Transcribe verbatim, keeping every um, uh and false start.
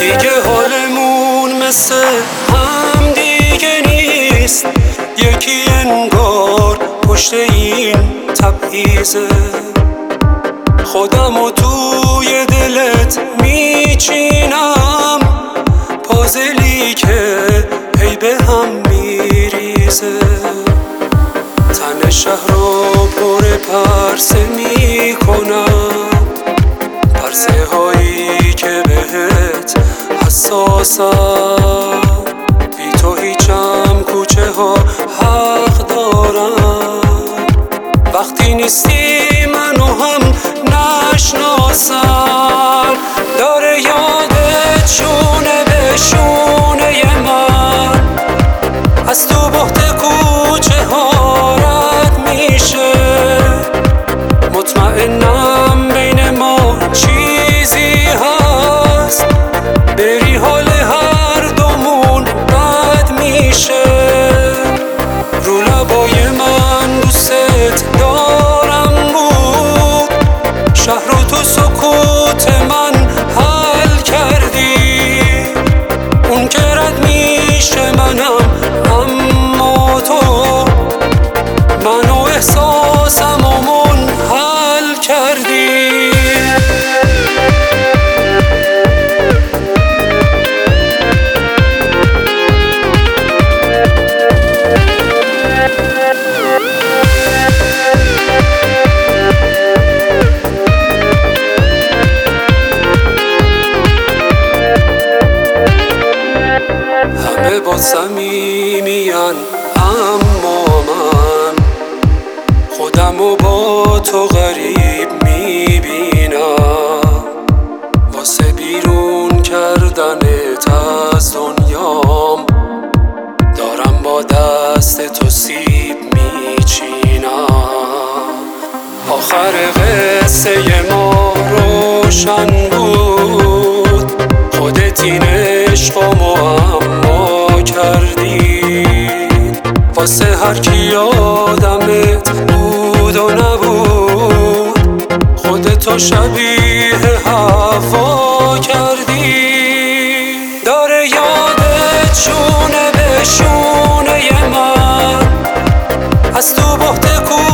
دیگه حالمون مثل هم دیگه نیست، یکی انگار پشت این تبعیضه. خودمو توی دلت میچینم، پازلی که هی به هم میریزه. تن شهر رو پر پرسه میکنم، پرسه هایی که بهت حساسم. بی تو هیچم کوچه ها حق دارم، وقتی نیستی منو هم نشناسن. داره یادت شونه به شونه من، از تو بحت کوچه ها رد میشه. مطمئنم بین ما چیزی هست، بری حال هر دومون بد میشه. رو لبای من دوست دارم بود، شهر رو تو سکوت من حل کردی. اون که رد میشه منم، اما تو منو احساسم و منحل کردی. همه با صمیمیان، اما من خودمو با تو غریب میبینم. واسه بیرون کردنت از دنیام، دارم با دست تو سیب میچینم. آخر قصه ما روشن بود، خودت این عشق و معما کردی. واسه هر کی آدمت بود و نبود، خودتو شبیه هوا کردی. داره یادت شونه به شونه من، از تو بحت